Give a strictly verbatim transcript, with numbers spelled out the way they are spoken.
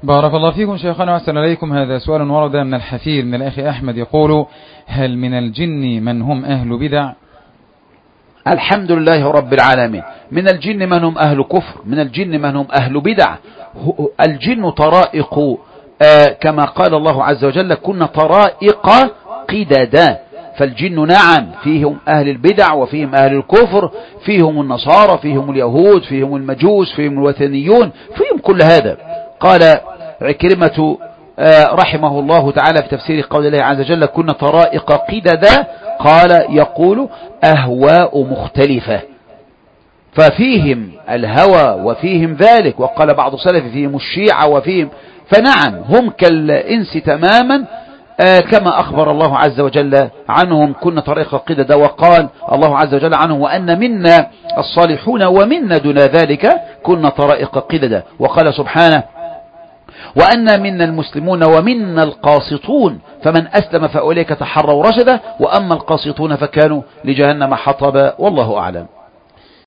بارك الله فيكم شيخنا وأحسن إليكم. هذا سؤال ورد من الحفير من الأخ أحمد يقول: هل من الجن من هم أهل بدع؟ الحمد لله رب العالمين. من الجن من هم أهل كفر، من الجن من هم أهل بدع. الجن طرائق، آه كما قال الله عز وجل: كنا طرائق قددا. فالجن نعم فيهم أهل البدع وفيهم أهل الكفر، فيهم النصارى، فيهم اليهود، فيهم المجوس، فيهم الوثنيون، فيهم كل هذا. قال عكرمة رحمه الله تعالى في تفسير قول الله عز وجل: كنا طرائق قددا، قال يقول أهواء مختلفة، ففيهم الهوى وفيهم ذلك. وقال بعض السلف: فيهم الشيعة وفيهم. فنعم هم كالإنس تماما، آه كما أخبر الله عز وجل عنهم: كنا طريق قددا. وقال الله عز وجل عنهم: وأن منا الصالحون ومنا دون ذلك كنا طرائق قددا. وقال سبحانه: وأن منا المسلمون ومنا القاسطون فمن أسلم فأولئك تحروا رشدا وأما القاسطون فكانوا لجهنم حطبا. والله أعلم.